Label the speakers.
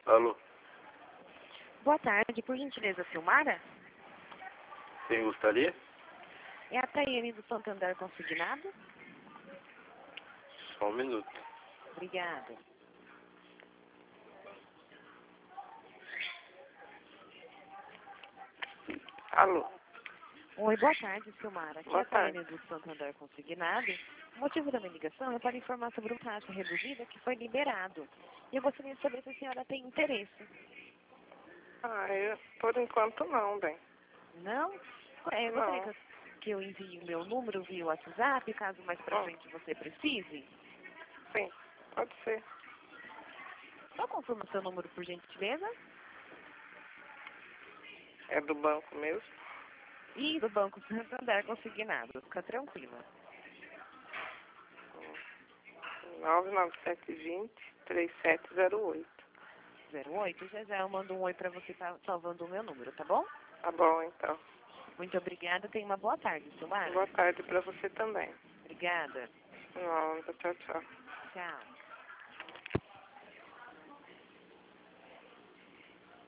Speaker 1: Alô?
Speaker 2: Boa tarde, por gentileza, Silmara?
Speaker 1: Quem gostaria?
Speaker 2: É a Tayane do Santander Consignado?
Speaker 1: Só um minuto.
Speaker 2: Obrigada.
Speaker 1: Alô?
Speaker 2: Oi, boa tarde, Silmara. Aqui é
Speaker 1: Boa
Speaker 2: a Tayane
Speaker 1: tarde.
Speaker 2: do Santander Consignado. O motivo da minha ligação é para informar sobre um taxa reduzida que foi liberado. E eu gostaria de saber se a senhora tem interesse.
Speaker 3: Por enquanto não, bem.
Speaker 2: Não? Eu
Speaker 3: Não.
Speaker 2: gostaria que eu envie o meu número via WhatsApp, caso mais pra frente você precise.
Speaker 3: Sim, pode ser.
Speaker 2: Só confirma o seu número, por gentileza.
Speaker 3: É do banco mesmo?
Speaker 2: E do Banco Santander Consignado. Fica tranquila.
Speaker 3: 99720-3708.
Speaker 2: 08, já já eu mando um oi pra você estar salvando o meu número, tá bom?
Speaker 3: Tá bom, então.
Speaker 2: Muito obrigada, tenha uma boa tarde, Silmara.
Speaker 3: Boa tarde pra você também.
Speaker 2: Obrigada.
Speaker 3: Não, tchau, tchau.
Speaker 2: Tchau.